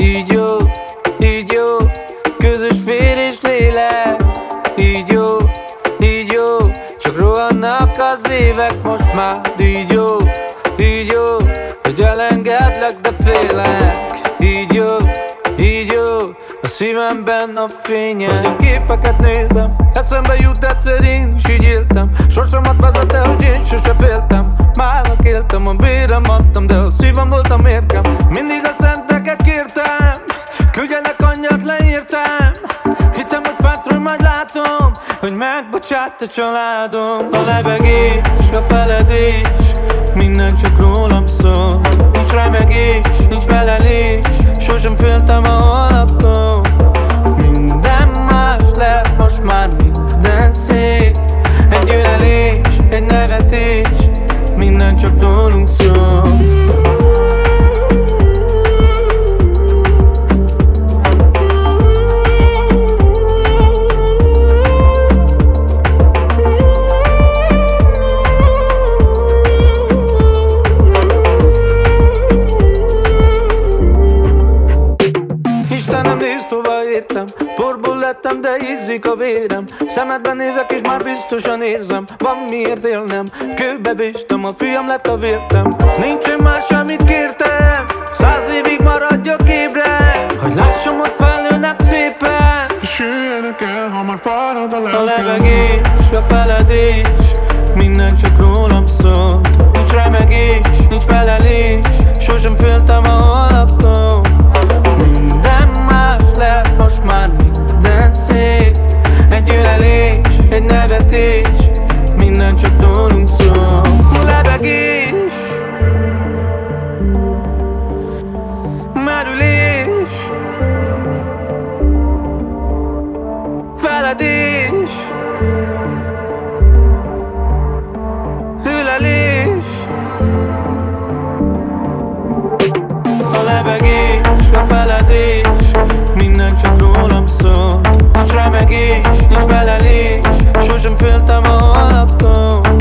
így jó, közös vér és lélek. Így jó, csak rohannak az évek most már. Így jó, hogy elengedlek, de félek. Így jó, a szívemben a fénye. Hogy a képeket nézem, eszembe jut egyszer én is így éltem. Sorsomat vezette, hogy én sose féltem. Málnak éltem, a vérem adtam, de a szívem volt a mérkem. Mindig a szenteket kértem, küldjenek annyat, leírtam. Hittem, hogy fentről majd látom, hogy megbocsát a családom. A lebegés, a feledés, minden csak rólam szól. Nincs remegés, nincs felelés, sosem féltem a holnaptól. Minden más lett, most már minden szép. Egy ölelés, egy nevetés, minden csak rólunk szól. Istenem, nézd, hova értem. Porból lettem, de ízzik a vérem. Szemedben nézek és már biztosan érzem, van miért élnem. Kőbe véstem, a fiam lett a vértem. Nincsen más, amit kértem, 100 évig maradjak ébre, hogy lássam, ott felnőnek szépen. És jöjjenek el, ha már fárad a lelkem. A lebegés, a feledés, minden csak rólam szól. Nincs remegés, nincs felelés, sosem féltem a holnaptól. Minden más lett, most már minden szép. Egy ölelés, egy nevetés, minden csak rólunk szól. Lebegés, merülés, feledés, ölelés. A lebegés, a feledés, minden csak rólam szól. Nincs remegés, nincs felelés, sosem féltem a holnaptól.